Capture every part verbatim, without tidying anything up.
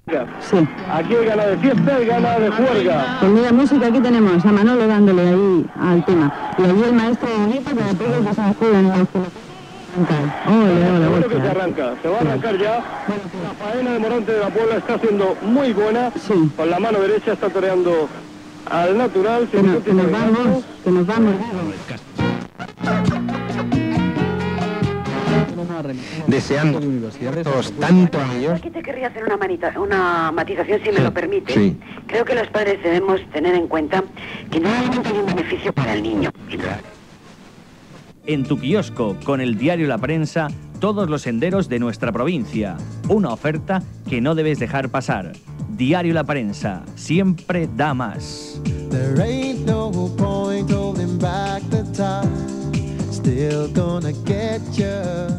Sí. Aquí hay gana de fiesta y gana de juerga. Pues mira, música, aquí tenemos a Manolo dándole ahí al tema. Y allí el maestro de Bonito, que después que se escudan los que lo cantan. Ole, ole, Seguro que se ole. arranca, se va a arrancar ya. La faena de Morante de la Puebla está siendo muy buena. Sí. Con la mano derecha está toreando al natural. Que, no, que nos vamos, que nos vamos. Deseando todos tanto a ellos. Aquí te querría hacer una, manita, una matización, si me Sí, lo permite. sí. Creo que los padres debemos tener en cuenta que no hay un beneficio para el niño. En tu kiosco, con el diario La Prensa, todos los senderos de nuestra provincia. Una oferta que no debes dejar pasar. Diario La Prensa, siempre da más. There ain't no point holding back the time. Still gonna get you.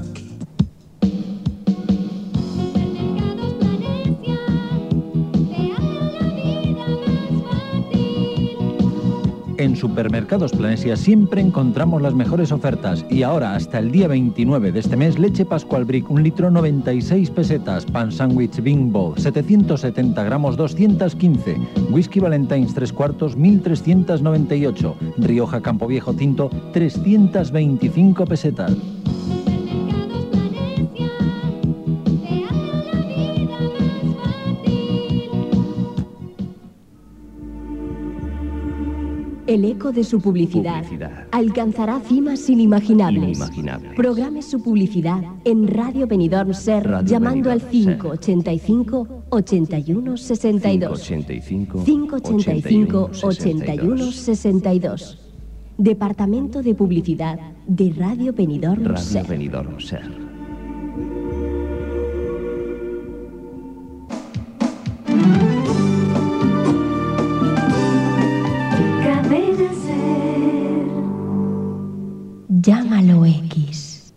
En Supermercados Planesia siempre encontramos las mejores ofertas y ahora hasta el día veintinueve de este mes leche Pascual Brick un litro noventa y seis pesetas, pan sándwich Bimbo setecientos setenta gramos doscientos quince, whisky Valentine's tres cuartos mil trescientos noventa y ocho, Rioja Campo Viejo Tinto trescientos veinticinco pesetas. El eco de su publicidad, publicidad. alcanzará cimas inimaginables. Inimaginables. Programe su publicidad en Radio Benidorm Ser Radio llamando Benidorm al cinco ochenta y cinco, ochenta y uno sesenta y dos. cinco ochenta y cinco, cinco ochenta y cinco, ochenta y uno sesenta y dos. Departamento de Publicidad de Radio Benidorm Radio Ser. Benidorm Ser. Llámalo X.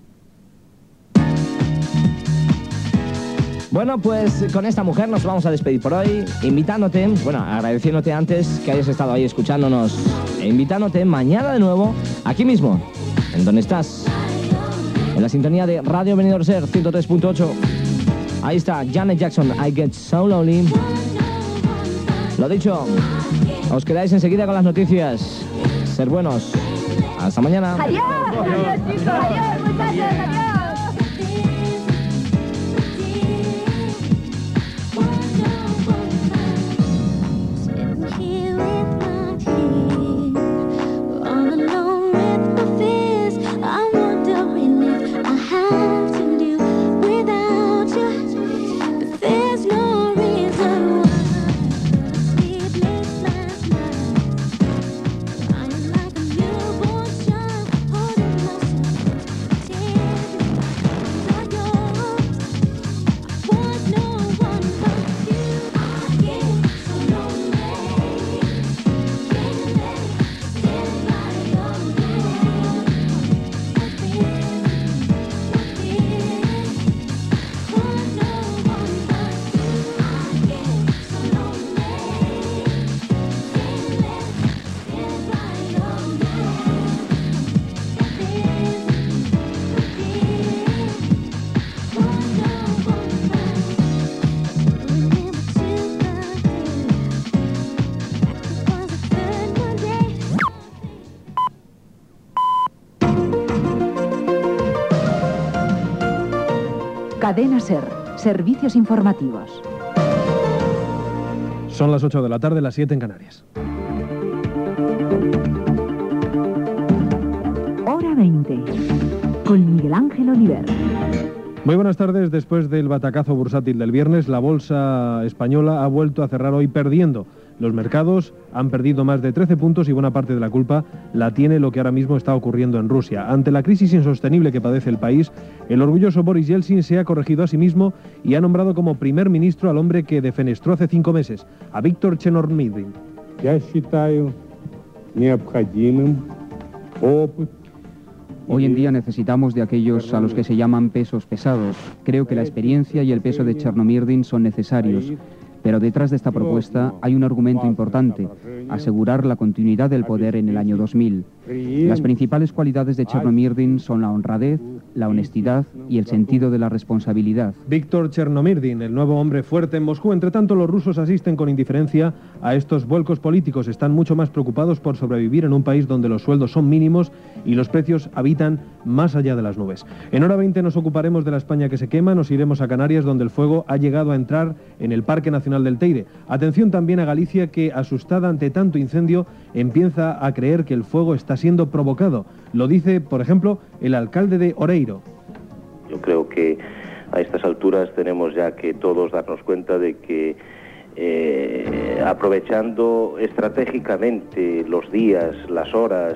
Bueno, pues con esta mujer nos vamos a despedir por hoy, invitándote, bueno, agradeciéndote antes que hayas estado ahí escuchándonos, e invitándote mañana de nuevo, aquí mismo, en donde estás, en la sintonía de Radio Benidorm Ser ciento tres punto ocho. Ahí está Janet Jackson, I Get So Lonely. Lo dicho, os quedáis enseguida con las noticias. Ser buenos. Hasta mañana. Adiós, adiós chicos, adiós muchachos, adiós. Cadena Ser, servicios informativos. Son las ocho de la tarde, las siete en Canarias. Hora veinte, con Miguel Ángel Oliver. Muy buenas tardes. Después del batacazo bursátil del viernes, la bolsa española ha vuelto a cerrar hoy perdiendo. Los mercados han perdido más de trece puntos y buena parte de la culpa la tiene lo que ahora mismo está ocurriendo en Rusia. Ante la crisis insostenible que padece el país, el orgulloso Boris Yeltsin se ha corregido a sí mismo y ha nombrado como primer ministro al hombre que defenestró hace cinco meses, a Víctor Chernomyrdin. Hoy en día necesitamos de aquellos a los que se llaman pesos pesados. Creo que la experiencia y el peso de Chernomyrdin son necesarios. Pero detrás de esta propuesta hay un argumento importante, asegurar la continuidad del poder en el año dos mil. Las principales cualidades de Chernomyrdin son la honradez, la honestidad y el sentido de la responsabilidad. Víctor Chernomyrdin, el nuevo hombre fuerte en Moscú. Entre tanto, los rusos asisten con indiferencia a estos vuelcos políticos. Están mucho más preocupados por sobrevivir en un país donde los sueldos son mínimos y los precios habitan más allá de las nubes. En hora veinte nos ocuparemos de la España que se quema, nos iremos a Canarias, donde el fuego ha llegado a entrar en el Parque Nacional del Teide. Atención también a Galicia, que asustada ante tanto incendio empieza a creer que el fuego está siendo provocado. Lo dice, por ejemplo, el alcalde de Oreiro. Yo creo que a estas alturas tenemos ya que todos darnos cuenta de que eh, aprovechando estratégicamente los días, las horas,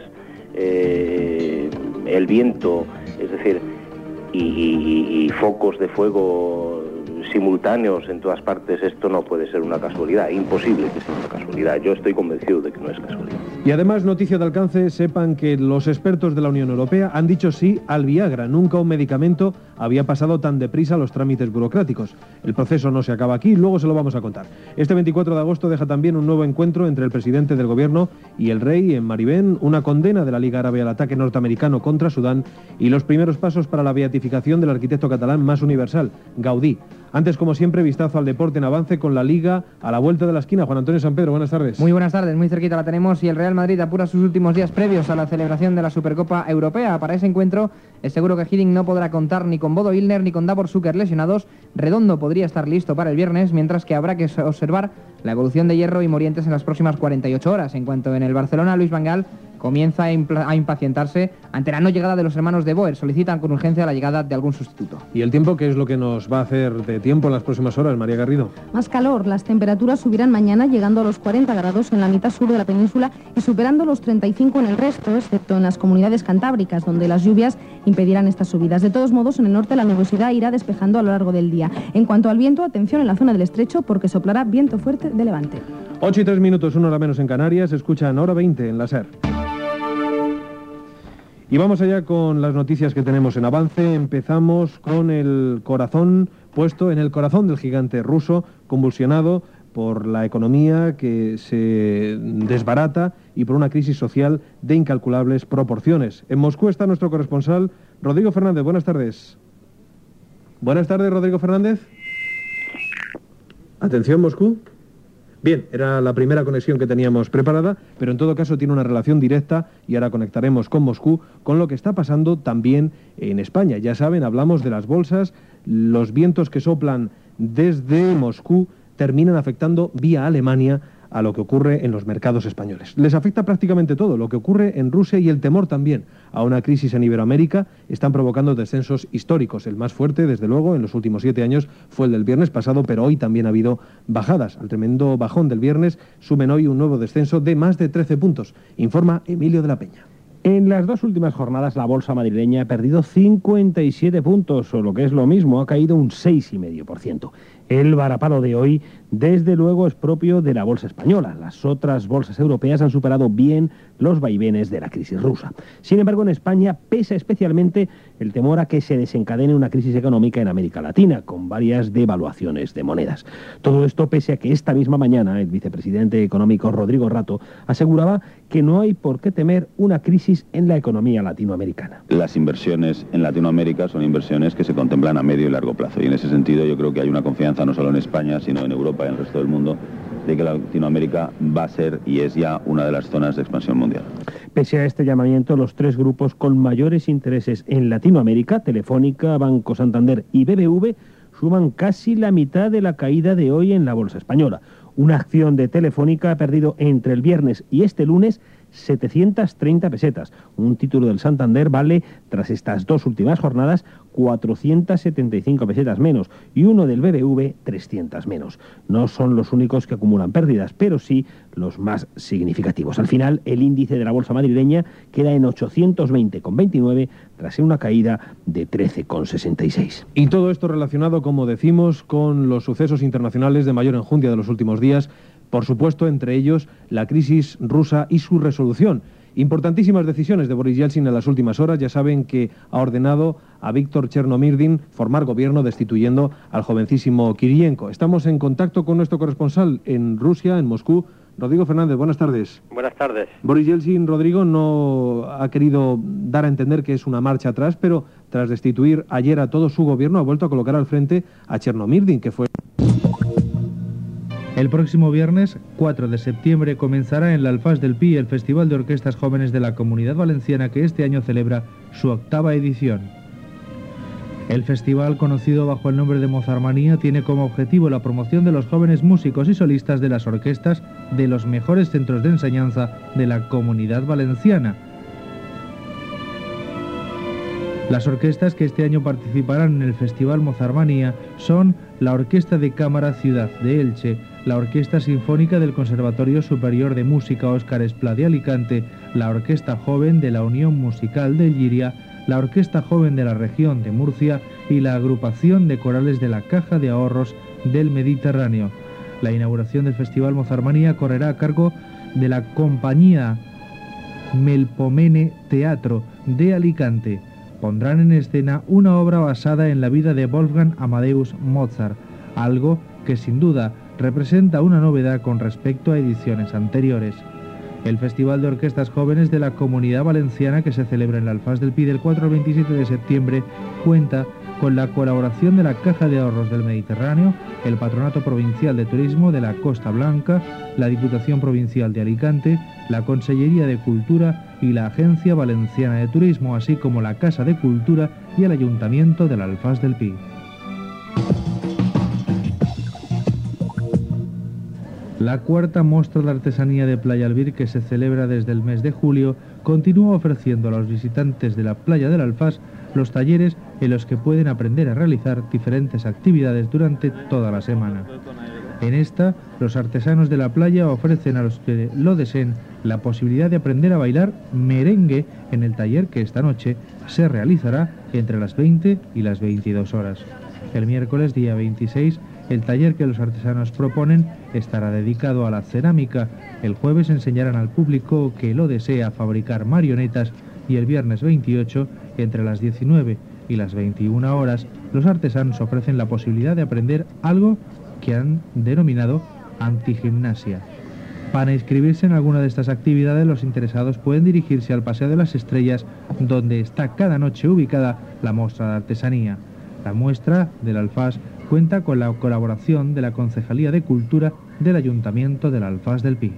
eh, el viento, es decir, y, y, y focos de fuego simultáneos en todas partes, esto no puede ser una casualidad, imposible que sea una casualidad. Yo estoy convencido de que no es casualidad. Y además, noticia de alcance, sepan que los expertos de la Unión Europea han dicho sí al Viagra. Nunca un medicamento había pasado tan deprisa los trámites burocráticos. El proceso no se acaba aquí, luego se lo vamos a contar. Este veinticuatro de agosto deja también un nuevo encuentro entre el presidente del gobierno y el rey en Maribén, una condena de la Liga Árabe al ataque norteamericano contra Sudán y los primeros pasos para la beatificación del arquitecto catalán más universal, Gaudí. Antes, como siempre, vistazo al deporte en avance con la Liga a la vuelta de la esquina. Juan Antonio San Pedro, buenas tardes. Muy buenas tardes, muy cerquita la tenemos y el Real Madrid apura sus últimos días previos a la celebración de la Supercopa Europea. Para ese encuentro es seguro que Hiddink no podrá contar ni con Bodo Illner ni con Davor Suker lesionados. Redondo podría estar listo para el viernes, mientras que habrá que observar la evolución de Hierro y Morientes en las próximas cuarenta y ocho horas. En cuanto en el Barcelona, Luis Van Gaal comienza a, a impacientarse ante la no llegada de los hermanos de Boer. Solicitan con urgencia la llegada de algún sustituto. ¿Y el tiempo qué es lo que nos va a hacer de tiempo en las próximas horas, María Garrido? Más calor. Las temperaturas subirán mañana llegando a los cuarenta grados en la mitad sur de la península y superando los treinta y cinco en el resto, excepto en las comunidades cantábricas, donde las lluvias impedirán estas subidas. De todos modos, en el norte la nubosidad irá despejando a lo largo del día. En cuanto al viento, atención en la zona del estrecho porque soplará viento fuerte de levante. ocho y tres minutos, una hora menos en Canarias. Escuchan Hora veinte en la SER. Y vamos allá con las noticias que tenemos en avance. Empezamos con el corazón puesto en el corazón del gigante ruso, convulsionado por la economía que se desbarata y por una crisis social de incalculables proporciones. En Moscú está nuestro corresponsal, Rodrigo Fernández. Buenas tardes. Buenas tardes, Rodrigo Fernández. Atención, Moscú. Bien, era la primera conexión que teníamos preparada, pero en todo caso tiene una relación directa y ahora conectaremos con Moscú con lo que está pasando también en España. Ya saben, hablamos de las bolsas, los vientos que soplan desde Moscú terminan afectando vía Alemania a lo que ocurre en los mercados españoles. Les afecta prácticamente todo, lo que ocurre en Rusia y el temor también a una crisis en Iberoamérica están provocando descensos históricos. El más fuerte, desde luego, en los últimos siete años fue el del viernes pasado, pero hoy también ha habido bajadas. Al tremendo bajón del viernes sumen hoy un nuevo descenso de más de trece puntos, informa Emilio de la Peña. En las dos últimas jornadas la bolsa madrileña ha perdido cincuenta y siete puntos, o lo que es lo mismo, ha caído un seis coma cinco por ciento. El varapalo de hoy, desde luego, es propio de la bolsa española. Las otras bolsas europeas han superado bien los vaivenes de la crisis rusa. Sin embargo, en España pesa especialmente el temor a que se desencadene una crisis económica en América Latina, con varias devaluaciones de monedas. Todo esto pese a que esta misma mañana el vicepresidente económico Rodrigo Rato aseguraba que no hay por qué temer una crisis en la economía latinoamericana. Las inversiones en Latinoamérica son inversiones que se contemplan a medio y largo plazo, y en ese sentido yo creo que hay una confianza no solo en España, sino en Europa y en el resto del mundo, de que Latinoamérica va a ser y es ya una de las zonas de expansión mundial. Pese a este llamamiento, los tres grupos con mayores intereses en Latinoamérica, Telefónica, Banco Santander y B B V, suman casi la mitad de la caída de hoy en la bolsa española. Una acción de Telefónica ha perdido entre el viernes y este lunes setecientas treinta pesetas. Un título del Santander vale, tras estas dos últimas jornadas, cuatrocientas setenta y cinco pesetas menos y uno del B B V trescientas menos. No son los únicos que acumulan pérdidas, pero sí los más significativos. Al final, el índice de la bolsa madrileña queda en ochocientos veinte coma veintinueve tras una caída de trece coma sesenta y seis. Y todo esto relacionado, como decimos, con los sucesos internacionales de mayor enjundia de los últimos días. Por supuesto, entre ellos, la crisis rusa y su resolución. Importantísimas decisiones de Boris Yeltsin en las últimas horas. Ya saben que ha ordenado a Víctor Chernomyrdin formar gobierno destituyendo al jovencísimo Kirienko. Estamos en contacto con nuestro corresponsal en Rusia, en Moscú, Rodrigo Fernández, buenas tardes. Buenas tardes. Boris Yeltsin, Rodrigo, no ha querido dar a entender que es una marcha atrás, pero tras destituir ayer a todo su gobierno ha vuelto a colocar al frente a Chernomyrdin, que fue... El próximo viernes, cuatro de septiembre, comenzará en la Alfaz del Pi el Festival de Orquestas Jóvenes de la Comunidad Valenciana, que este año celebra su octava edición. El festival, conocido bajo el nombre de Mozarmanía, tiene como objetivo la promoción de los jóvenes músicos y solistas de las orquestas de los mejores centros de enseñanza de la Comunidad Valenciana. Las orquestas que este año participarán en el Festival Mozarmanía son la Orquesta de Cámara Ciudad de Elche, la Orquesta Sinfónica del Conservatorio Superior de Música Óscar Esplá de Alicante, la Orquesta Joven de la Unión Musical de Llíria, la Orquesta Joven de la Región de Murcia y la Agrupación de Corales de la Caja de Ahorros del Mediterráneo. La inauguración del Festival Mozarmanía correrá a cargo de la compañía Melpomene Teatro de Alicante. Pondrán en escena una obra basada en la vida de Wolfgang Amadeus Mozart, algo que sin duda representa una novedad con respecto a ediciones anteriores. El Festival de Orquestas Jóvenes de la Comunidad Valenciana, que se celebra en la Alfaz del Pi del cuatro al veintisiete de septiembre, cuenta con la colaboración de la Caja de Ahorros del Mediterráneo, el Patronato Provincial de Turismo de la Costa Blanca, la Diputación Provincial de Alicante, la Consellería de Cultura y la Agencia Valenciana de Turismo, así como la Casa de Cultura y el Ayuntamiento de la Alfaz del Pi. La cuarta Mostra de Artesanía de Playa Albir, que se celebra desde el mes de julio, continúa ofreciendo a los visitantes de la playa del Alfaz los talleres en los que pueden aprender a realizar diferentes actividades durante toda la semana. En esta, los artesanos de la playa ofrecen a los que lo deseen la posibilidad de aprender a bailar merengue en el taller que esta noche se realizará entre las veinte y las veintidós horas. El miércoles, día veintiséis, el taller que los artesanos proponen estará dedicado a la cerámica. El jueves enseñarán al público que lo desea fabricar marionetas y el viernes veintiocho, entre las diecinueve y las veintiuna horas, los artesanos ofrecen la posibilidad de aprender algo que han denominado antigimnasia. Para inscribirse en alguna de estas actividades, los interesados pueden dirigirse al Paseo de las Estrellas, donde está cada noche ubicada la muestra de artesanía. La muestra del Alfaz cuenta con la colaboración de la Concejalía de Cultura del Ayuntamiento del Alfaz del Pi.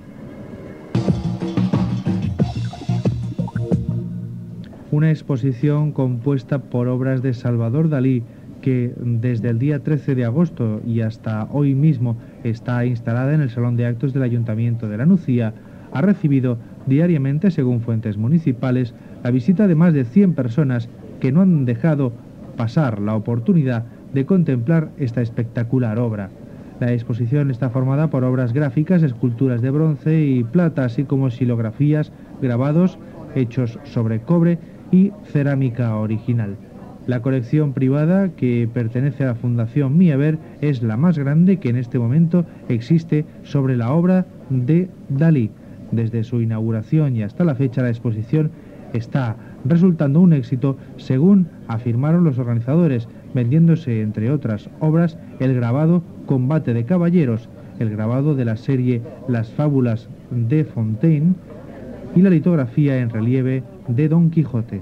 Una exposición compuesta por obras de Salvador Dalí, que desde el día trece de agosto y hasta hoy mismo está instalada en el Salón de Actos del Ayuntamiento de La Nucía, ha recibido diariamente, según fuentes municipales, la visita de más de cien personas que no han dejado pasar la oportunidad de contemplar esta espectacular obra. La exposición está formada por obras gráficas, esculturas de bronce y plata, así como xilografías, grabados hechos sobre cobre y cerámica original. La colección privada, que pertenece a la Fundación Miaver, es la más grande que en este momento existe sobre la obra de Dalí. Desde su inauguración y hasta la fecha, la exposición está resultando un éxito, según afirmaron los organizadores, vendiéndose, entre otras obras, el grabado Combate de Caballeros, el grabado de la serie Las Fábulas de Fontaine y la litografía en relieve de Don Quijote.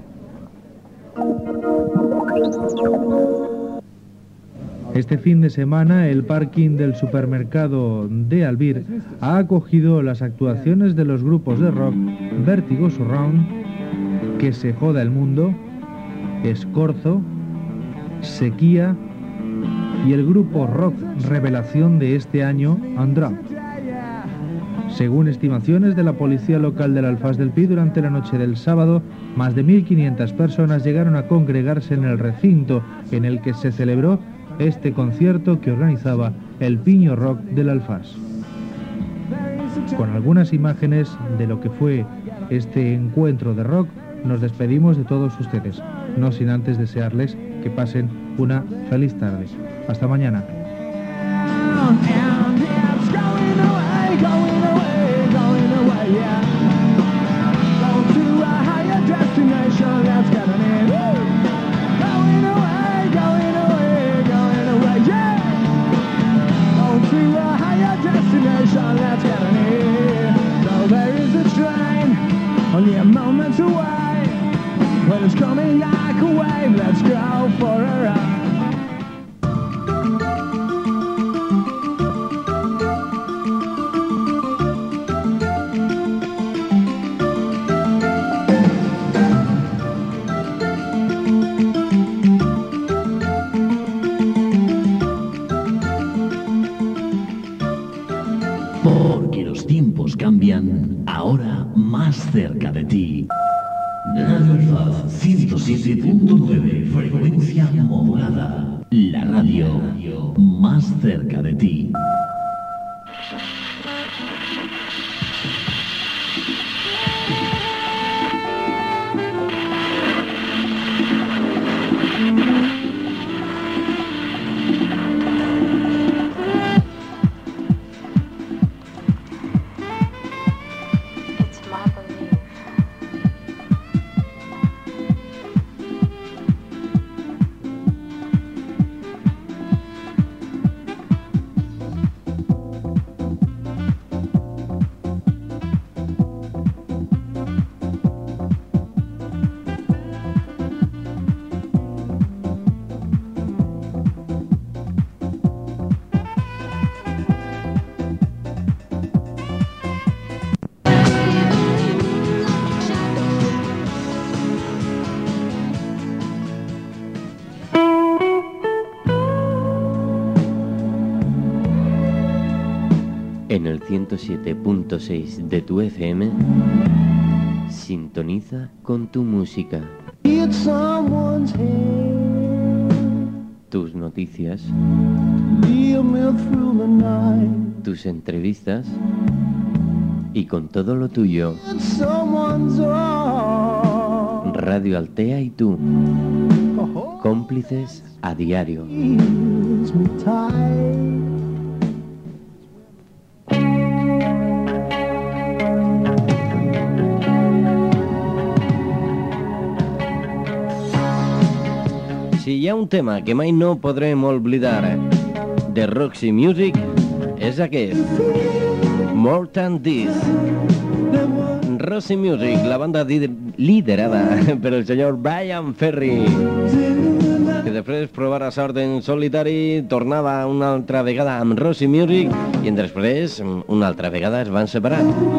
Este fin de semana, el parking del supermercado de Albir ha acogido las actuaciones de los grupos de rock Vértigo Surround, Que se joda el mundo, Escorzo, Sequía y el grupo rock revelación de este año, Undrop. Según estimaciones de la policía local del Alfaz del Pi, durante la noche del sábado, más de mil quinientas personas llegaron a congregarse en el recinto en el que se celebró este concierto que organizaba el Piño Rock del Alfaz. Con algunas imágenes de lo que fue este encuentro de rock, nos despedimos de todos ustedes, no sin antes desearles que pasen una feliz tarde. Hasta mañana. To a higher destination, let's get an let's go for a ride. Porque los tiempos cambian, ahora más cerca de ti. Radio Alfaz ciento siete punto nueve, frecuencia modulada. La radio más cerca de ti. En el ciento siete punto seis de tu F M, sintoniza con tu música. Tus noticias, tus entrevistas y con todo lo tuyo. Radio Altea y tú, cómplices a diario. Si hi ha un tema que mai no podrem oblidar de Roxy Music és aquest, More Than This. Roxy Music, la banda liderada per el senyor Brian Ferry, que després provara sort en solitari, tornava una altra vegada amb Roxy Music i després una altra vegada es van separar.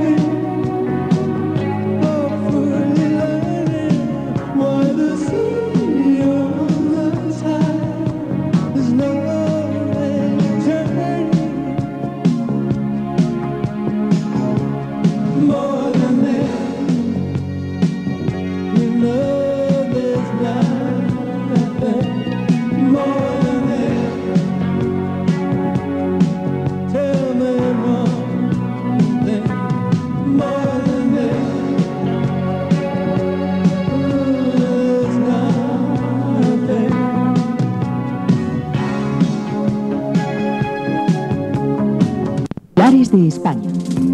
De España.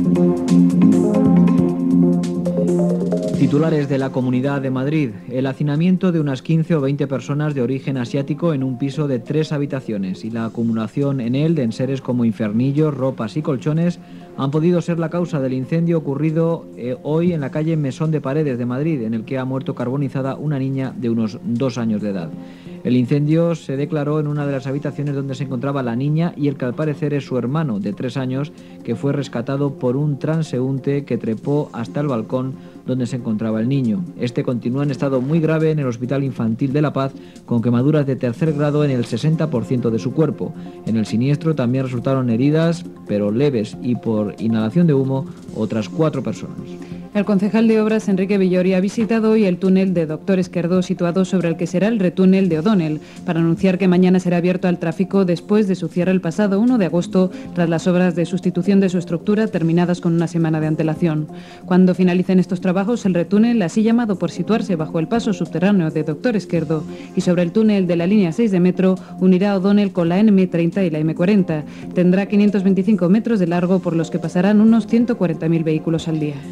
Titulares de la Comunidad de Madrid. El hacinamiento de unas quince o veinte personas de origen asiático en un piso de tres habitaciones y la acumulación en él de enseres como infernillos, ropas y colchones han podido ser la causa del incendio ocurrido eh, hoy en la calle Mesón de Paredes de Madrid, en el que ha muerto carbonizada una niña de unos dos años de edad. El incendio se declaró en una de las habitaciones donde se encontraba la niña y el que al parecer es su hermano de tres años, que fue rescatado por un transeúnte que trepó hasta el balcón donde se encontraba el niño. Este continúa en estado muy grave en el Hospital Infantil de La Paz, con quemaduras de tercer grado en el sesenta por ciento de su cuerpo. En el siniestro también resultaron heridas, pero leves y por inhalación de humo, otras cuatro personas. El concejal de Obras, Enrique Villori, ha visitado hoy el túnel de Doctor Esquerdo, situado sobre el que será el retúnel de O'Donnell, para anunciar que mañana será abierto al tráfico después de su cierre el pasado uno de agosto, tras las obras de sustitución de su estructura terminadas con una semana de antelación. Cuando finalicen estos trabajos, el retúnel, así llamado por situarse bajo el paso subterráneo de Doctor Esquerdo y sobre el túnel de la línea seis de metro, unirá O'Donnell con la N M treinta y la M cuarenta. Tendrá quinientos veinticinco metros de largo, por los que pasarán unos ciento cuarenta mil vehículos al día. También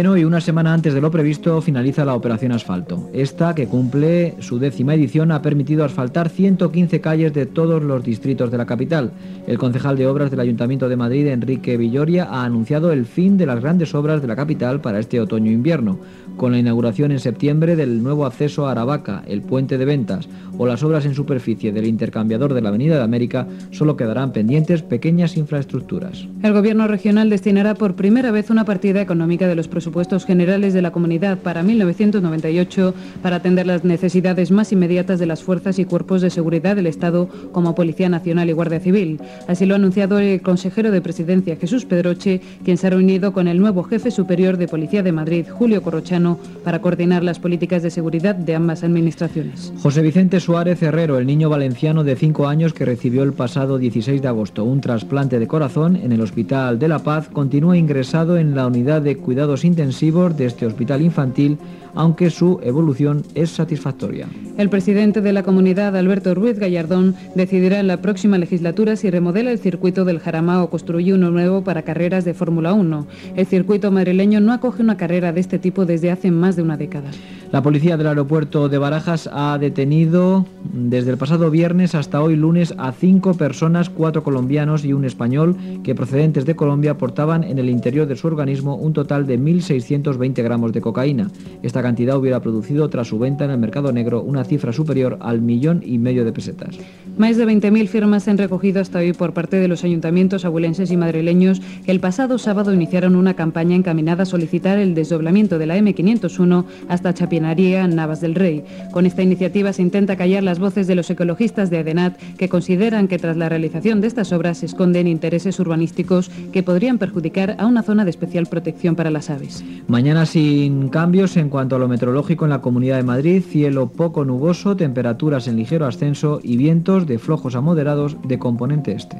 Bueno, y una semana antes de lo previsto finaliza la operación asfalto. Esta, que cumple su décima edición, ha permitido asfaltar ciento quince calles de todos los distritos de la capital. El concejal de Obras del Ayuntamiento de Madrid, Enrique Villoria, ha anunciado el fin de las grandes obras de la capital para este otoño-invierno, con la inauguración en septiembre del nuevo acceso a Aravaca, el puente de Ventas o las obras en superficie del intercambiador de la Avenida de América. Solo quedarán pendientes pequeñas infraestructuras. El Gobierno regional destinará por primera vez una partida económica de los presupuestos generales de la comunidad para mil novecientos noventa y ocho para atender las necesidades más inmediatas de las fuerzas y cuerpos de seguridad del Estado, como Policía Nacional y Guardia Civil. Así lo ha anunciado el consejero de Presidencia, Jesús Pedroche, quien se ha reunido con el nuevo jefe superior de Policía de Madrid, Julio Corrochano, para coordinar las políticas de seguridad de ambas administraciones. José Vicente Suárez Herrero, el niño valenciano de cinco años que recibió el pasado dieciséis de agosto un trasplante de corazón en el Hospital de la Paz, continúa ingresado en la unidad de cuidados intensivos de este hospital infantil, aunque su evolución es satisfactoria. El presidente de la comunidad, Alberto Ruiz Gallardón, decidirá en la próxima legislatura si remodela el circuito del Jarama o construye uno nuevo para carreras de Fórmula uno. El circuito madrileño no acoge una carrera de este tipo desde hace más de una década. La policía del aeropuerto de Barajas ha detenido desde el pasado viernes hasta hoy lunes a cinco personas, cuatro colombianos y un español, que procedentes de Colombia portaban en el interior de su organismo un total de mil seiscientos veinte gramos de cocaína. Esta cantidad hubiera producido tras su venta en el mercado negro una cifra superior al millón y medio de pesetas. Más de veinte mil firmas se han recogido hasta hoy por parte de los ayuntamientos abulenses y madrileños, que el pasado sábado iniciaron una campaña encaminada a solicitar el desdoblamiento de la eme quinientos uno hasta Chapinaría, Navas del Rey. Con esta iniciativa se intenta callar las voces de los ecologistas de ADENAT, que consideran que tras la realización de estas obras se esconden intereses urbanísticos que podrían perjudicar a una zona de especial protección para las aves. Mañana sin cambios en cuanto a lo meteorológico en la Comunidad de Madrid, cielo poco nuboso, temperaturas en ligero ascenso y vientos de flojos a moderados de componente este.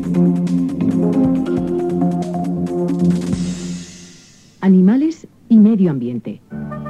Animales y medio ambiente.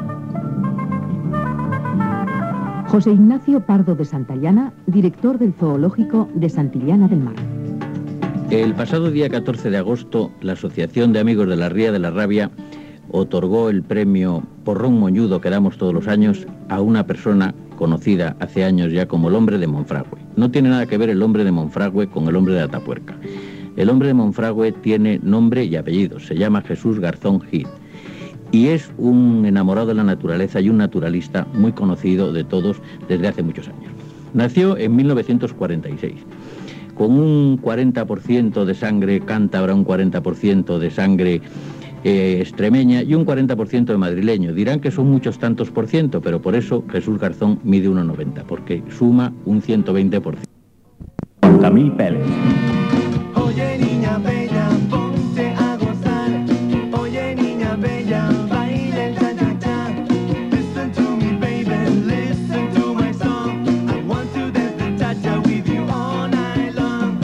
José Ignacio Pardo de Santillana, director del Zoológico de Santillana del Mar. El pasado día catorce de agosto, la Asociación de Amigos de la Ría de la Rabia otorgó el premio Porrón Moñudo que damos todos los años a una persona conocida hace años ya como el hombre de Monfragüe. No tiene nada que ver el hombre de Monfragüe con el hombre de Atapuerca. El hombre de Monfragüe tiene nombre y apellido, se llama Jesús Garzón Gil, y es un enamorado de la naturaleza y un naturalista muy conocido de todos desde hace muchos años. Nació en mil novecientos cuarenta y seis, con un cuarenta por ciento de sangre cántabra, un cuarenta por ciento de sangre eh, extremeña y un cuarenta por ciento de madrileño. Dirán que son muchos tantos por ciento, pero por eso Jesús Garzón mide uno noventa, porque suma un ciento veinte por ciento. Camil Pérez. Oye, niña bella, ponte a gozar. Oye, niña bella, baila el cha-cha-cha. Listen to me, baby, listen to my song. I want to dance the cha-cha with you all night long.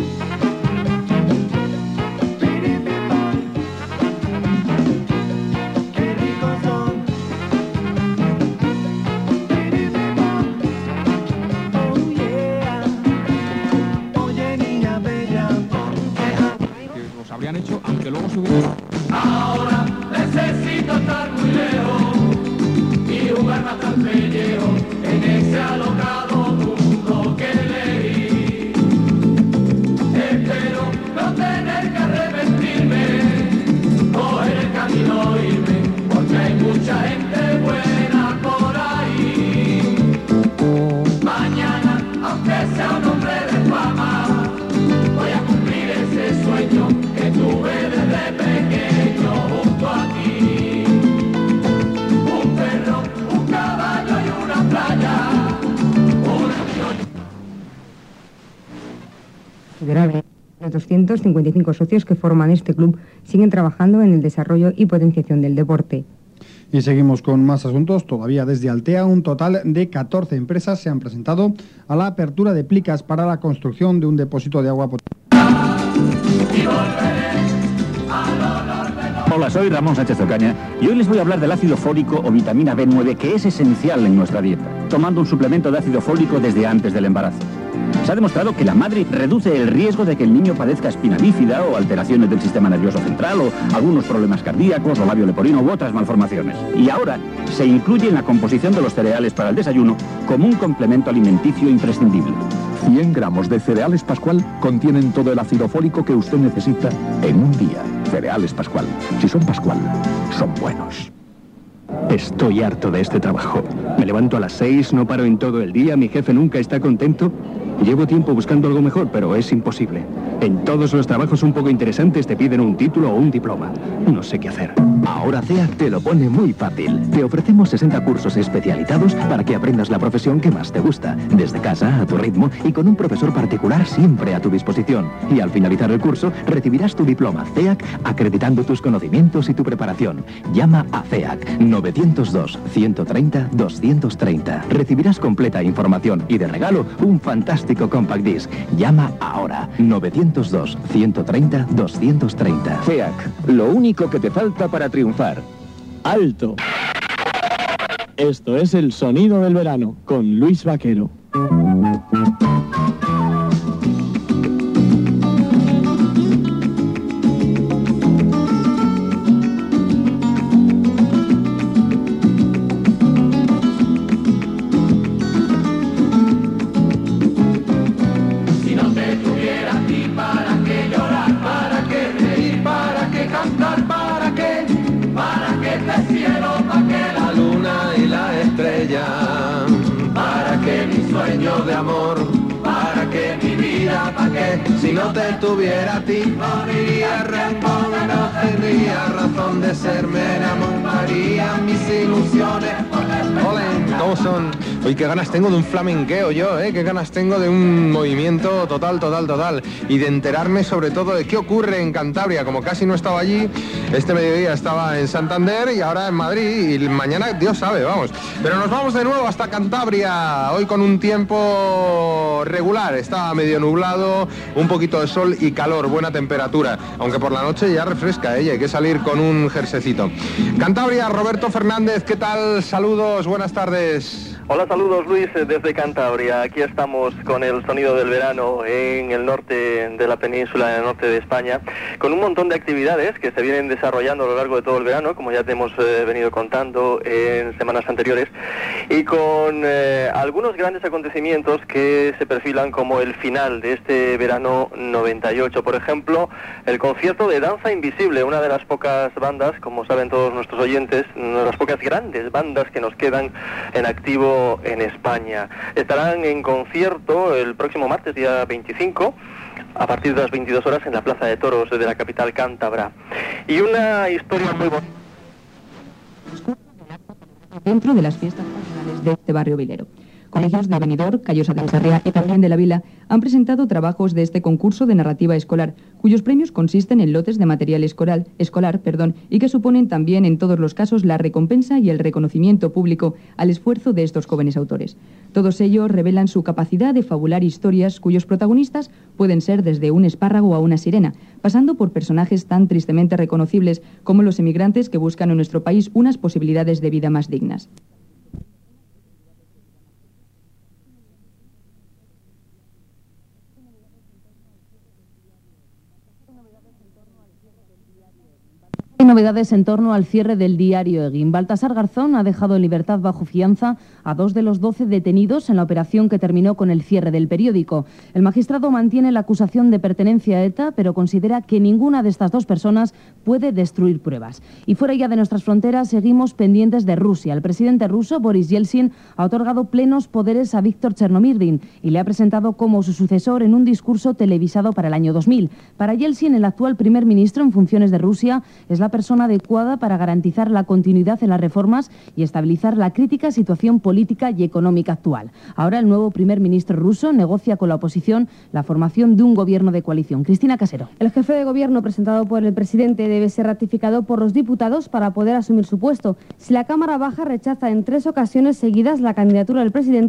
Piri-pi-pam. Qué ricos son. Piri-pi-pam. Oh yeah. Oye, niña bella, ponte a... Que los habrían hecho, aunque luego se hubieran... Ahora necesito estar muy lejos y jugar más al pellejo en ese alocado mundo que leí. Espero no tener que arrepentirme, coger el camino e irme, porque hay mucha gente buena por ahí. Mañana, aunque sea un hombre de fama, voy a cumplir ese sueño que tuve desde pequeño junto a ti. Un perro, un caballo y una playa. Grave. Los doscientos cincuenta y cinco socios que forman este club siguen trabajando en el desarrollo y potenciación del deporte. Y seguimos con más asuntos. Todavía desde Altea, un total de catorce empresas se han presentado a la apertura de plicas para la construcción de un depósito de agua potable. Hola, soy Ramón Sánchez Ocaña y hoy les voy a hablar del ácido fólico o vitamina B nueve, que es esencial en nuestra dieta, tomando un suplemento de ácido fólico desde antes del embarazo. Se ha demostrado que la madre reduce el riesgo de que el niño padezca espina bífida o alteraciones del sistema nervioso central o algunos problemas cardíacos o labio leporino u otras malformaciones. Y ahora se incluye en la composición de los cereales para el desayuno como un complemento alimenticio imprescindible. cien gramos de cereales Pascual contienen todo el ácido fólico que usted necesita en un día. Cereales Pascual. Si son Pascual, son buenos. Estoy harto de este trabajo. Me levanto a las seis, no paro en todo el día, mi jefe nunca está contento. Llevo tiempo buscando algo mejor, pero es imposible. En todos los trabajos un poco interesantes te piden un título o un diploma. No sé qué hacer. Ahora C E A C te lo pone muy fácil. Te ofrecemos sesenta cursos especializados para que aprendas la profesión que más te gusta, desde casa, a tu ritmo y con un profesor particular siempre a tu disposición. Y al finalizar el curso, recibirás tu diploma C E A C acreditando tus conocimientos y tu preparación. Llama a C E A C nueve cero dos, ciento treinta, doscientos treinta. Recibirás completa información y de regalo un fantástico compact disc. Llama ahora nueve cero dos, ciento treinta, doscientos treinta. C E A C, lo único que te falta para triunfar. ¡Alto! Esto es El Sonido del Verano, con Luis Vaquero. De amor, para que mi vida, para que si no te tuviera a ti, moriría Ramón, no tendría razón de ser, me enamoraría mis ilusiones. Ole, ¿cómo son? Uy, qué ganas tengo de un flamenqueo yo, ¿eh? Qué ganas tengo de un movimiento total, total, total. Y de enterarme sobre todo de qué ocurre en Cantabria. Como casi no estaba allí, este mediodía estaba en Santander y ahora en Madrid. Y mañana, Dios sabe, vamos. Pero nos vamos de nuevo hasta Cantabria. Hoy con un tiempo regular. Estaba medio nublado, un poquito de sol y calor, buena temperatura. Aunque por la noche ya refresca, ¿eh? Y hay que salir con un jersecito. Cantabria, Roberto Fernández, ¿qué tal? Saludos, buenas tardes. Hola, saludos Luis desde Cantabria. Aquí estamos con el sonido del verano en el norte de la península, en el norte de España, con un montón de actividades que se vienen desarrollando a lo largo de todo el verano, como ya te hemos eh, venido contando en semanas anteriores, y con eh, algunos grandes acontecimientos que se perfilan como el final de este verano noventa y ocho. Por ejemplo, el concierto de Danza Invisible, una de las pocas bandas, como saben todos nuestros oyentes, una de las pocas grandes bandas que nos quedan en activo en España. Estarán en concierto el próximo martes, día veinticinco, a partir de las veintidós horas en la Plaza de Toros de la capital cántabra. Y una historia muy bonita dentro de las fiestas nacionales de este barrio vilero. Colegios de Benidorm, Callosa de Sarriá y también de la Vila han presentado trabajos de este concurso de narrativa escolar, cuyos premios consisten en lotes de material escolar, escolar perdón, y que suponen también en todos los casos la recompensa y el reconocimiento público al esfuerzo de estos jóvenes autores. Todos ellos revelan su capacidad de fabular historias cuyos protagonistas pueden ser desde un espárrago a una sirena, pasando por personajes tan tristemente reconocibles como los emigrantes que buscan en nuestro país unas posibilidades de vida más dignas. Hay novedades en torno al cierre del diario Egin. Baltasar Garzón ha dejado en libertad bajo fianza a dos de los doce detenidos en la operación que terminó con el cierre del periódico. El magistrado mantiene la acusación de pertenencia a ETA, pero considera que ninguna de estas dos personas puede destruir pruebas. Y fuera ya de nuestras fronteras, seguimos pendientes de Rusia. El presidente ruso, Boris Yeltsin, ha otorgado plenos poderes a Víktor Chernomyrdin y le ha presentado como su sucesor en un discurso televisado para el año dos mil. Para Yeltsin, el actual primer ministro en funciones de Rusia es la persona adecuada para garantizar la continuidad en las reformas y estabilizar la crítica situación política y económica actual. Ahora el nuevo primer ministro ruso negocia con la oposición la formación de un gobierno de coalición. Cristina Casero. El jefe de gobierno presentado por el presidente debe ser ratificado por los diputados para poder asumir su puesto. Si la Cámara Baja rechaza en tres ocasiones seguidas la candidatura del presidente,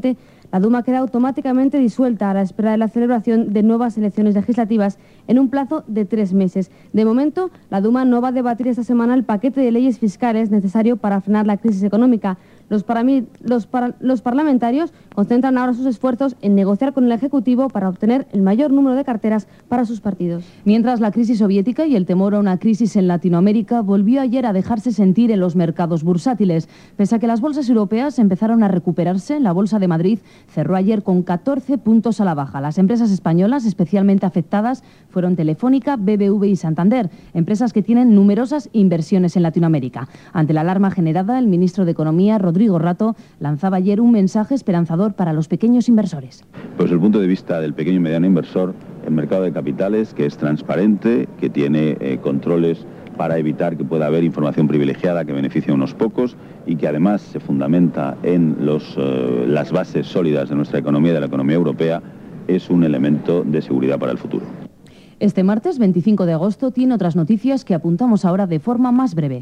La Duma queda automáticamente disuelta a la espera de la celebración de nuevas elecciones legislativas en un plazo de tres meses. De momento, la Duma no va a debatir esta semana el paquete de leyes fiscales necesario para frenar la crisis económica. Los, parami- los, para- los parlamentarios concentran ahora sus esfuerzos en negociar con el Ejecutivo para obtener el mayor número de carteras para sus partidos. Mientras la crisis soviética y el temor a una crisis en Latinoamérica volvió ayer a dejarse sentir en los mercados bursátiles. Pese a que las bolsas europeas empezaron a recuperarse, la Bolsa de Madrid cerró ayer con catorce puntos a la baja. Las empresas españolas especialmente afectadas fueron Telefónica, B B V y Santander, empresas que tienen numerosas inversiones en Latinoamérica. Ante la alarma generada, el ministro de Economía, Rodrigo Rato, lanzaba ayer un mensaje esperanzador para los pequeños inversores. Pues desde el punto de vista del pequeño y mediano inversor, el mercado de capitales, que es transparente, que tiene eh, controles para evitar que pueda haber información privilegiada que beneficie a unos pocos y que además se fundamenta en los, eh, las bases sólidas de nuestra economía y de la economía europea, es un elemento de seguridad para el futuro. Este martes veinticinco de agosto tiene otras noticias que apuntamos ahora de forma más breve.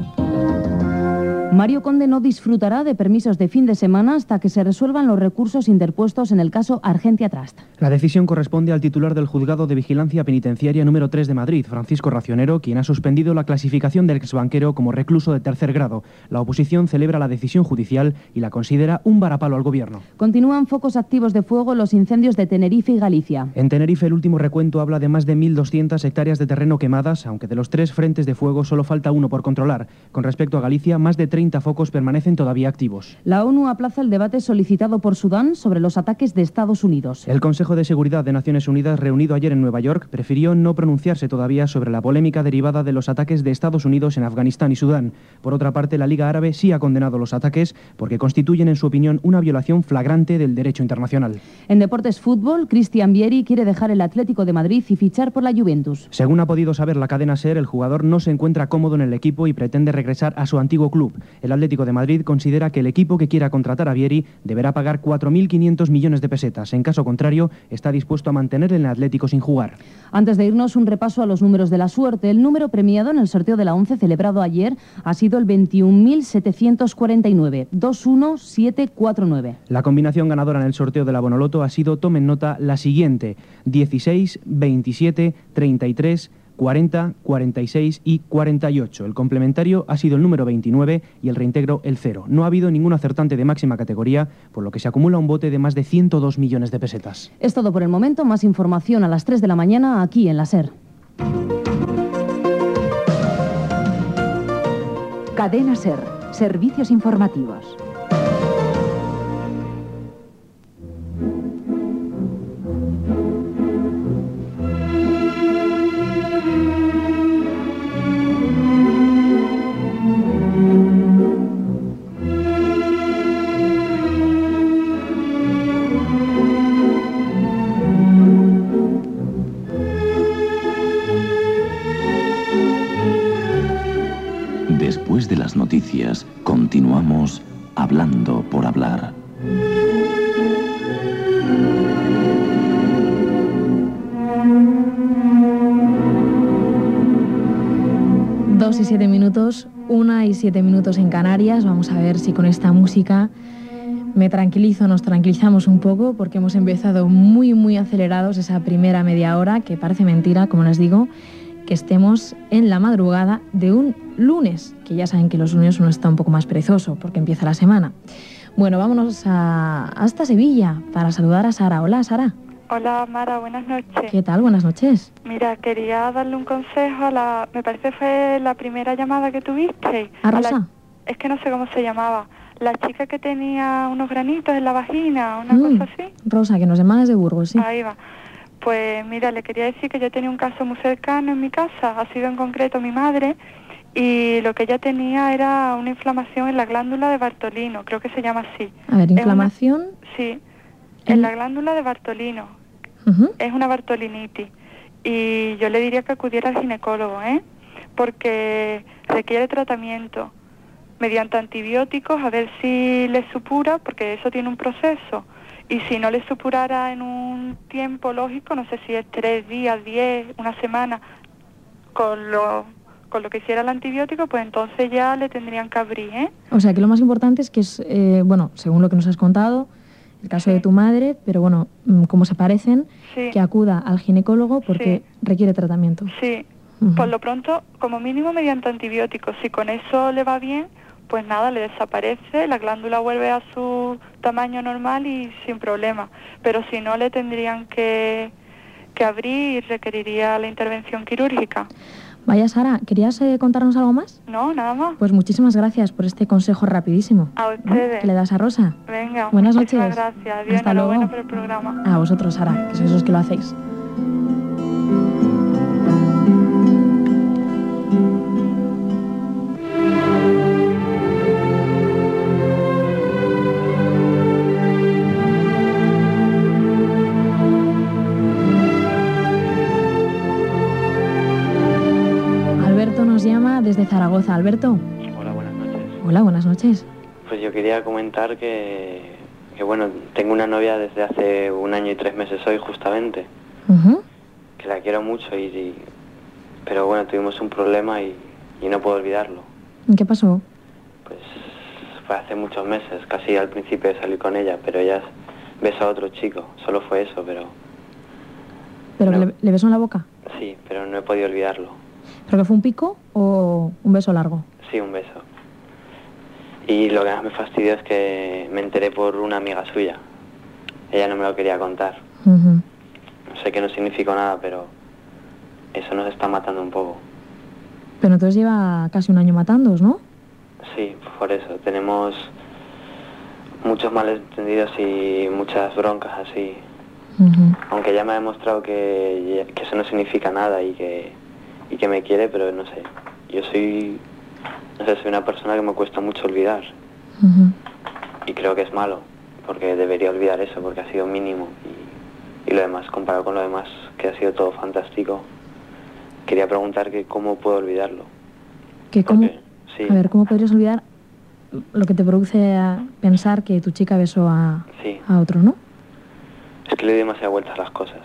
Mario Conde no disfrutará de permisos de fin de semana hasta que se resuelvan los recursos interpuestos en el caso Argentia Trust. La decisión corresponde al titular del Juzgado de Vigilancia Penitenciaria número tres de Madrid, Francisco Racionero, quien ha suspendido la clasificación del exbanquero como recluso de tercer grado. La oposición celebra la decisión judicial y la considera un varapalo al gobierno. Continúan focos activos de fuego los incendios de Tenerife y Galicia. En Tenerife el último recuento habla de más de mil doscientas hectáreas de terreno quemadas, aunque de los tres frentes de fuego solo falta uno por controlar. Con respecto a Galicia, más de treinta focos permanecen todavía activos. La ONU aplaza el debate solicitado por Sudán sobre los ataques de Estados Unidos. El Consejo de Seguridad de Naciones Unidas, reunido ayer en Nueva York, prefirió no pronunciarse todavía sobre la polémica derivada de los ataques de Estados Unidos en Afganistán y Sudán. Por otra parte, la Liga Árabe sí ha condenado los ataques porque constituyen, en su opinión, una violación flagrante del derecho internacional. En deportes fútbol, Cristian Vieri quiere dejar el Atlético de Madrid y fichar por la Juventus. Según ha podido saber la cadena SER, el jugador no se encuentra cómodo en el equipo y pretende regresar a su antiguo club. El Atlético de Madrid considera que el equipo que quiera contratar a Vieri deberá pagar cuatro mil quinientos millones de pesetas. En caso contrario, está dispuesto a mantener el Atlético sin jugar. Antes de irnos, un repaso a los números de la suerte. El número premiado en el sorteo de la once celebrado ayer ha sido el veintiún mil setecientos cuarenta y nueve, dos uno siete cuatro nueve. La combinación ganadora en el sorteo de la Bonoloto ha sido, tomen nota, la siguiente: dieciséis, veintisiete, treinta y tres, cuarenta, cuarenta y seis y cuarenta y ocho. El complementario ha sido el número veintinueve y el reintegro el cero. No ha habido ningún acertante de máxima categoría, por lo que se acumula un bote de más de ciento dos millones de pesetas. Es todo por el momento. Más información a las tres de la mañana aquí en la SER. Cadena SER. Servicios informativos. Después de las noticias, continuamos hablando por hablar. Dos y siete minutos, una y siete minutos en Canarias. Vamos a ver si con esta música me tranquilizo, nos tranquilizamos un poco, porque hemos empezado muy, muy acelerados esa primera media hora, que parece mentira, como les digo, que estemos en la madrugada de un lunes, que ya saben que los lunes uno está un poco más perezoso porque empieza la semana. Bueno, vámonos a, hasta Sevilla para saludar a Sara. Hola, Sara. Hola, Mara, buenas noches. ¿Qué tal? Buenas noches. Mira, quería darle un consejo a la... Me parece fue la primera llamada que tuviste. ¿A Rosa? la- es que no sé cómo se llamaba. La chica que tenía unos granitos en la vagina, una Mm, cosa así. Rosa, que nos llama desde Burgos, sí. Ahí va. Pues mira, le quería decir que yo tenía un caso muy cercano en mi casa, ha sido en concreto mi madre, y lo que ella tenía era una inflamación en la glándula de Bartolino, creo que se llama así. A ver, Es una- inflamación. Sí, en la glándula de Bartolino, Ujú. es una bartolinitis, y yo le diría que acudiera al ginecólogo, ¿eh? Porque requiere tratamiento mediante antibióticos, a ver si le supura, porque eso tiene un proceso. Y si no le supurara en un tiempo lógico, no sé si es tres días, diez, una semana, con lo, con lo que hiciera el antibiótico, pues entonces ya le tendrían que abrir, ¿eh? O sea, que lo más importante es que es, eh, bueno, según lo que nos has contado, el caso de tu madre, pero bueno, mm, como se parecen, Sí. que acuda al ginecólogo porque requiere tratamiento. Sí, Ujú. por lo pronto, como mínimo mediante antibióticos. Si con eso le va bien, pues nada, le desaparece, la glándula vuelve a su tamaño normal y sin problema. Pero si no, le tendrían que, que abrir y requeriría la intervención quirúrgica. Vaya, Sara, ¿querías eh, contarnos algo más? No, nada más. Pues muchísimas gracias por este consejo rapidísimo. A ustedes. Que le das a Rosa. Venga, Buenas muchísimas noches. gracias. Adiós, Hasta enhorabuena luego. por el programa. A vosotros, Sara, que sois los que lo hacéis. Alberto nos llama desde Zaragoza. Alberto. Hola, buenas noches. Hola, buenas noches. Pues yo quería comentar que, que, bueno, tengo una novia desde hace un año y tres meses hoy, justamente, Ujú. que la quiero mucho, y, y- pero bueno, tuvimos un problema y, y no puedo olvidarlo. ¿Y qué pasó? Fue hace muchos meses, casi al principio de salir con ella, pero ella besó a otro chico, solo fue eso, pero ¿Pero que le, le besó en la boca? sí, pero no he podido olvidarlo. ¿Pero que fue un pico o un beso largo? Sí, un beso. Y lo que más me fastidió es que me enteré por una amiga suya. Ella no me lo quería contar. Ujú. Sé que no significó nada, pero eso nos está matando un poco. Pero entonces lleva casi un año matándoos, ¿no? Sí, por eso. Tenemos muchos malentendidos y muchas broncas así. Ujú. Aunque ella me ha demostrado que, que eso no significa nada y que, y que me quiere, pero no sé. Yo soy, no sé, soy una persona que me cuesta mucho olvidar. Ujú. Y creo que es malo, porque debería olvidar eso, porque ha sido mínimo. Y, y lo demás, comparado con lo demás, que ha sido todo fantástico, quería preguntar que cómo puedo olvidarlo. ¿Que cómo, Sí, A ver, ¿cómo podrías olvidar lo que te produce a pensar que tu chica besó a, sí. a otro, ¿no? Es que le doy demasiadas vueltas a las cosas.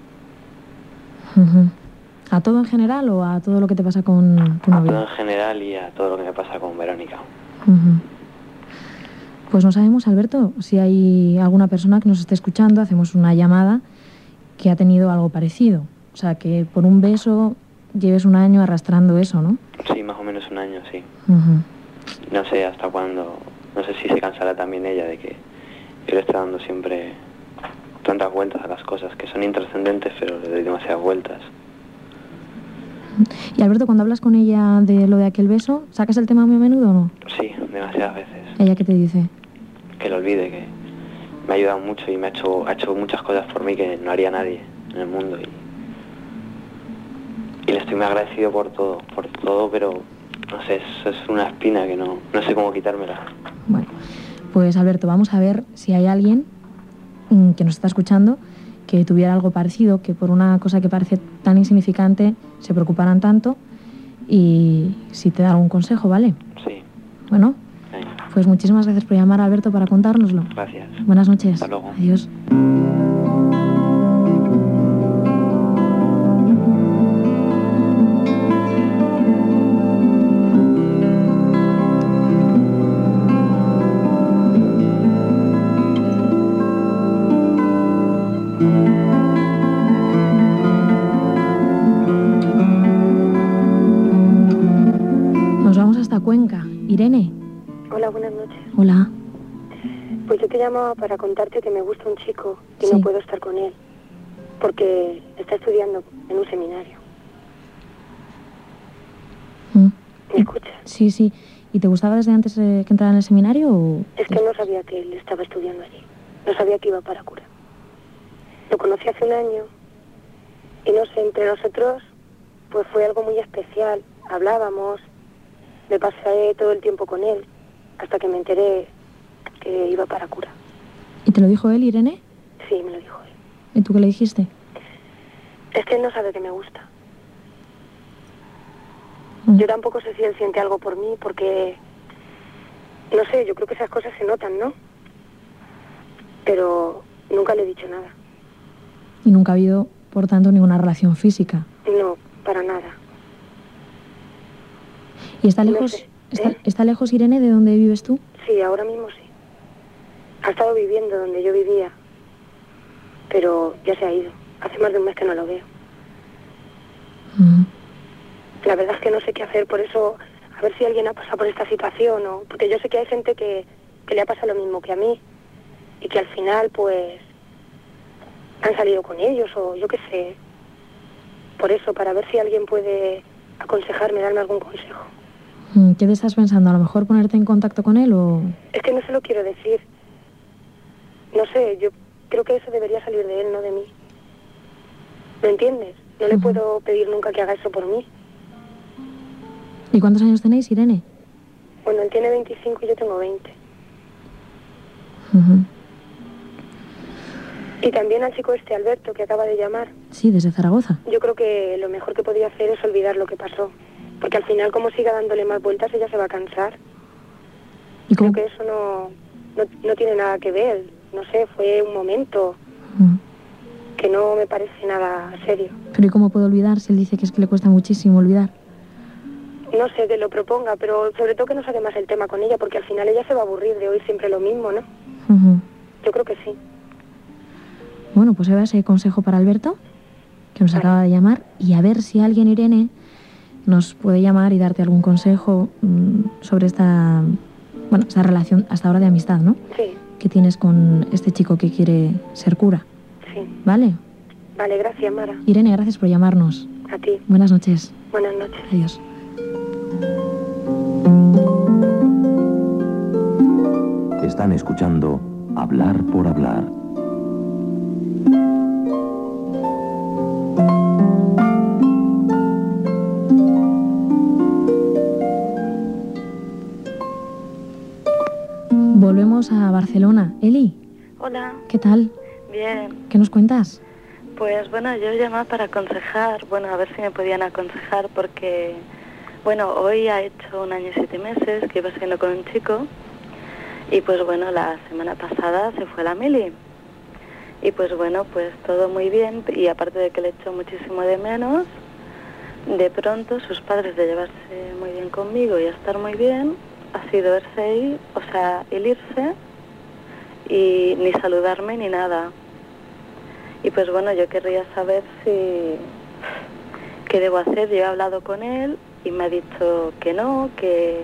Ujú. ¿A todo en general o a todo lo que te pasa con tu A todo novia? en general y a todo lo que me pasa con Verónica. Ujú. Pues no sabemos, Alberto, si hay alguna persona que nos esté escuchando, hacemos una llamada que ha tenido algo parecido. O sea, que por un beso lleves un año arrastrando eso, ¿no? Sí, más o menos un año, sí. Ujú. No sé hasta cuándo, no sé si se cansará también ella de que yo le esté dando siempre tantas vueltas a las cosas que son intrascendentes, pero le doy demasiadas vueltas. Y Alberto, cuando hablas con ella de lo de aquel beso, ¿sacas el tema muy a menudo o no? Sí, demasiadas veces. ¿Ella qué te dice? Que lo olvide, que me ha ayudado mucho y me ha hecho, ha hecho muchas cosas por mí que no haría nadie en el mundo. Y, y le estoy muy agradecido por todo, por todo, pero no sé, es, es una espina que no, no sé cómo quitármela. Pues Alberto, vamos a ver si hay alguien mm, que nos está escuchando que tuviera algo parecido, que por una cosa que parece tan insignificante se preocuparan tanto, y si te da algún consejo, ¿vale? Sí. Bueno, pues muchísimas gracias por llamar, Alberto, para contárnoslo. Gracias. Buenas noches. Hasta luego. Adiós. Nos vamos hasta Cuenca. Irene, Hola, buenas noches. hola. Pues yo te llamaba para contarte que me gusta un chico y Sí. no puedo estar con él porque está estudiando en un seminario. Mm. ¿Me escuchas? Sí, sí. ¿Y te gustaba desde antes eh, que entrara en el seminario o...? Es que no sabía que él estaba estudiando allí. No sabía que iba para cura. Lo conocí hace un año y no sé, entre nosotros pues fue algo muy especial. Hablábamos, me pasé todo el tiempo con él hasta que me enteré que iba para cura. ¿Y te lo dijo él, Irene? Sí, me lo dijo él. ¿Y tú qué le dijiste? Es que él no sabe que me gusta. Mm. Yo tampoco sé si él siente algo por mí porque, no sé, yo creo que esas cosas se notan, ¿no? Pero nunca le he dicho nada. Y nunca ha habido, por tanto, ninguna relación física. No, para nada. ¿Y está No lejos, sé, está, ¿eh? está lejos, Irene, de donde vives tú? Sí, ahora mismo sí. Ha estado viviendo donde yo vivía, pero ya se ha ido. Hace más de un mes que no lo veo. Mm. La verdad es que no sé qué hacer, por eso, a ver si alguien ha pasado por esta situación, o porque yo sé que hay gente que, que le ha pasado lo mismo que a mí, y que al final, pues, han salido con ellos, o yo qué sé. Por eso, para ver si alguien puede aconsejarme, darme algún consejo. Mm, ¿Qué te estás pensando? ¿A lo mejor ponerte en contacto con él o...? Es que no se lo quiero decir. No sé, yo creo que eso debería salir de él, no de mí. ¿Me entiendes? No le puedo pedir nunca que haga eso por mí. ¿Y cuántos años tenéis, Irene? Bueno, él tiene veinticinco y yo tengo veinte. Ujú. Y también al chico este, Alberto, que acaba de llamar. Sí, desde Zaragoza. Yo creo que lo mejor que podría hacer es olvidar lo que pasó. Porque al final, como siga dándole más vueltas, ella se va a cansar. ¿Y cómo? Creo que eso no, no, no tiene nada que ver. No sé, fue un momento Mm. que no me parece nada serio. Pero ¿y cómo puedo olvidar si él dice que es que le cuesta muchísimo olvidar? No sé, que lo proponga, pero sobre todo que no saque más el tema con ella, porque al final ella se va a aburrir de oír siempre lo mismo, ¿no? Ujú. Yo creo que sí. Bueno, pues ahora ese consejo para Alberto, que nos acaba de llamar, y a ver si alguien, Irene, nos puede llamar y darte algún consejo mm, sobre esta, bueno, esta relación hasta ahora de amistad, ¿no? Sí, Que tienes con este chico que quiere ser cura, sí. ¿vale? Vale, gracias, Mara. Irene, gracias por llamarnos. A ti. Buenas noches. Buenas noches. Adiós. Están escuchando Hablar por Hablar. Volvemos a Barcelona. Eli, Hola, ¿qué tal? bien. ¿Qué nos cuentas? Pues bueno, yo llamaba para aconsejar, bueno, a ver si me podían aconsejar porque, bueno, hoy ha hecho un año y siete meses que iba saliendo con un chico y pues bueno, la semana pasada se fue a la mili y pues bueno, pues todo muy bien y aparte de que le echo muchísimo de menos, de pronto sus padres de llevarse muy bien conmigo y estar muy bien, ha sido verse ir, o sea, el irse y ni saludarme ni nada. Y pues bueno, yo querría saber si qué debo hacer. Yo he hablado con él y me ha dicho que no, que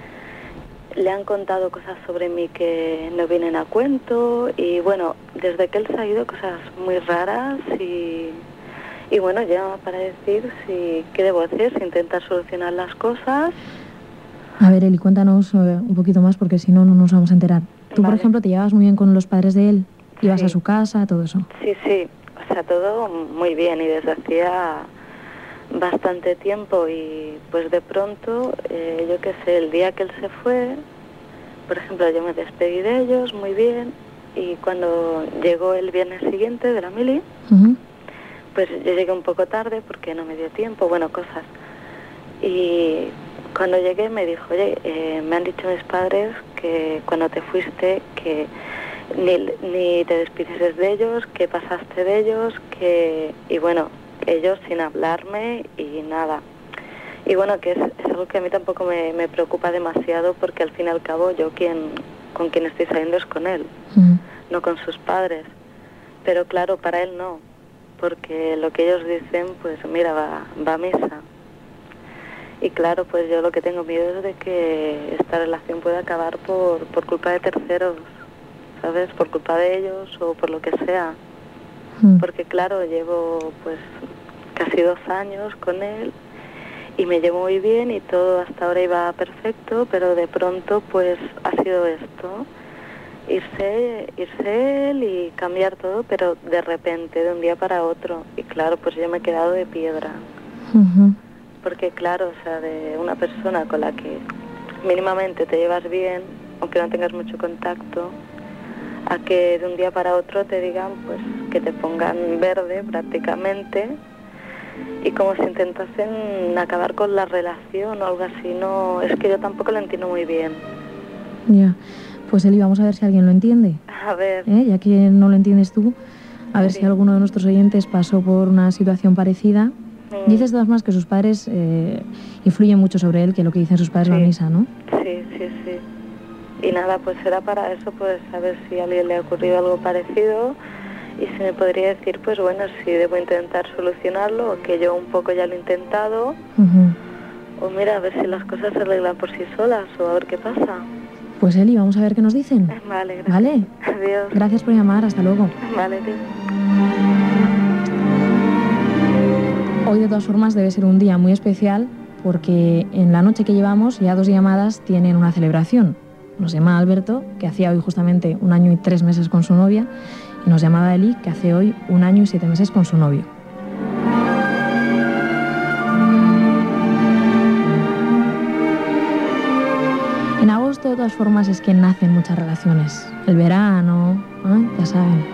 le han contado cosas sobre mí que no vienen a cuento y bueno, desde que él se ha ido cosas muy raras y, y bueno, llama para decir si qué debo hacer, si intentar solucionar las cosas. A ver, Eli, cuéntanos eh, un poquito más porque si no, no nos vamos a enterar. Tú, por Vale. ejemplo, te llevabas muy bien con los padres de él, ibas Sí. a su casa, todo eso. Sí, sí, o sea, todo muy bien y desde hacía bastante tiempo y pues de pronto, eh, yo qué sé, el día que él se fue, por ejemplo, yo me despedí de ellos muy bien y cuando llegó el viernes siguiente de la mili, Ujú. pues yo llegué un poco tarde porque no me dio tiempo, bueno, cosas. Y cuando llegué me dijo, oye, eh, me han dicho mis padres que cuando te fuiste, que ni, ni te despidieses de ellos, que pasaste de ellos, que... Y bueno, ellos sin hablarme y nada. Y bueno, que es, es algo que a mí tampoco me, me preocupa demasiado porque al fin y al cabo yo quien con quien estoy saliendo es con él, Ujú. no con sus padres. Pero claro, para él no, porque lo que ellos dicen, pues mira, va, va a misa. Y claro, pues yo lo que tengo miedo es de que esta relación pueda acabar por, por culpa de terceros, ¿sabes? Por culpa de ellos o por lo que sea. Mm. Porque claro, llevo pues casi dos años con él y me llevo muy bien y todo hasta ahora iba perfecto, pero de pronto pues ha sido esto. Irse, irse él y cambiar todo, pero de repente, de un día para otro. Y claro, pues yo me he quedado de piedra. Ujú. Porque claro, o sea, de una persona con la que mínimamente te llevas bien, aunque no tengas mucho contacto, a que de un día para otro te digan, pues, que te pongan verde prácticamente, y como si intentasen acabar con la relación o algo así, no, es que yo tampoco lo entiendo muy bien. Ya. Pues Eli, vamos a ver si alguien lo entiende. A ver, ¿eh? Ya que no lo entiendes tú, a ver si alguno de nuestros oyentes pasó por una situación parecida. Mm. Dices todas más que sus padres eh, influyen mucho sobre él, que lo que dicen sus padres va a Sí. misa, ¿no? sí, sí, sí. Y nada, pues era para eso, pues a ver si a alguien le ha ocurrido algo parecido y si me podría decir, pues bueno, si debo intentar solucionarlo o que yo un poco ya lo he intentado. Ujú. O mira, a ver si las cosas se arreglan por sí solas o a ver qué pasa. Pues Eli, vamos a ver qué nos dicen. Vale, gracias. Vale. Adiós. Gracias por llamar, hasta luego. Vale, tío. Hoy de todas formas debe ser un día muy especial porque en la noche que llevamos ya dos llamadas tienen una celebración. Nos llama Alberto, que hacía hoy justamente un año y tres meses con su novia, y nos llamaba Eli, que hace hoy un año y siete meses con su novio. En agosto, de todas formas, es que nacen muchas relaciones. El verano, ¿eh? Ya saben.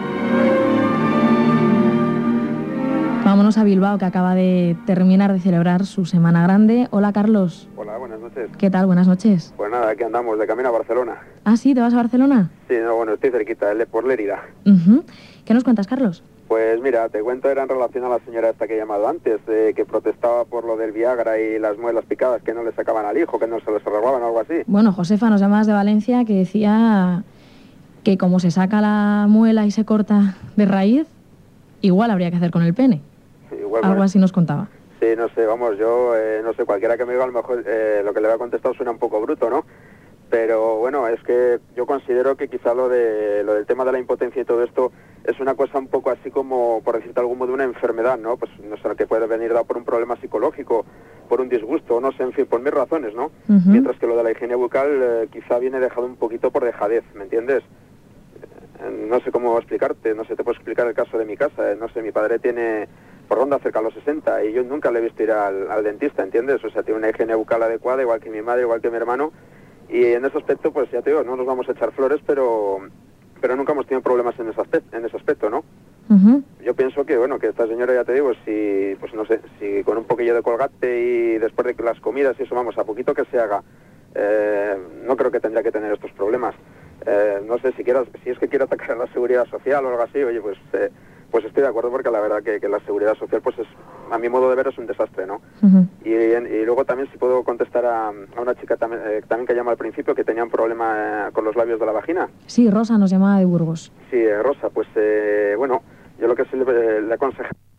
Vámonos a Bilbao, que acaba de terminar de celebrar su Semana Grande. Hola, Carlos. Hola, buenas noches. ¿Qué tal? Buenas noches. Pues nada, aquí andamos, de camino a Barcelona. Ah, ¿sí? ¿Te vas a Barcelona? Sí, no, bueno, estoy cerquita, le- por Lérida. Ujú. ¿Qué nos cuentas, Carlos? Pues mira, te cuento, era en relación a la señora esta que he llamado antes, eh, que protestaba por lo del Viagra y las muelas picadas, que no le sacaban al hijo, que no se les arreglaban o algo así. Bueno, Josefa nos llama de Valencia, que decía que como se saca la muela y se corta de raíz, igual habría que hacer con el pene. Sí, igual, Algo bueno. así nos contaba. Sí, no sé, vamos, yo, eh, no sé, cualquiera que me diga a lo mejor eh, lo que le voy a contestar suena un poco bruto, ¿no? Pero bueno, es que yo considero que quizá lo de lo del tema de la impotencia y todo esto es una cosa un poco así como, por decirte de algún modo, una enfermedad, ¿no? Pues no sé, que puede venir dado por un problema psicológico, por un disgusto, no sé, en fin, por mil razones, ¿no? Ujú. Mientras que lo de la higiene bucal eh, quizá viene dejado un poquito por dejadez, ¿me entiendes? Eh, no sé cómo explicarte, no sé, te puedo explicar el caso de mi casa, eh, no sé, mi padre tiene por ronda cerca a los sesenta y yo nunca le he visto ir al, al dentista, ¿entiendes? O sea, tiene una higiene bucal adecuada, igual que mi madre, igual que mi hermano, y en ese aspecto, pues ya te digo, no nos vamos a echar flores, pero pero nunca hemos tenido problemas en ese aspecto, en ese aspecto, ¿no? Ujú. Yo pienso que, bueno, que esta señora, ya te digo, si, pues no sé, si con un poquillo de colgate y después de que las comidas y eso, vamos, a poquito que se haga, eh, no creo que tendría que tener estos problemas. Eh, no sé, si quieras, si es que quiere atacar a la seguridad social o algo así, oye, pues eh, pues estoy de acuerdo porque la verdad que, que la seguridad social, pues es, a mi modo de ver, es un desastre, ¿no? Ujú. Y, y luego también si puedo contestar a, a una chica también, eh, también que llama al principio, que tenía un problema eh, con los labios de la vagina. Sí, Rosa nos llamaba de Burgos. Sí, eh, Rosa, pues eh, bueno, yo lo que sí le, le aconsejo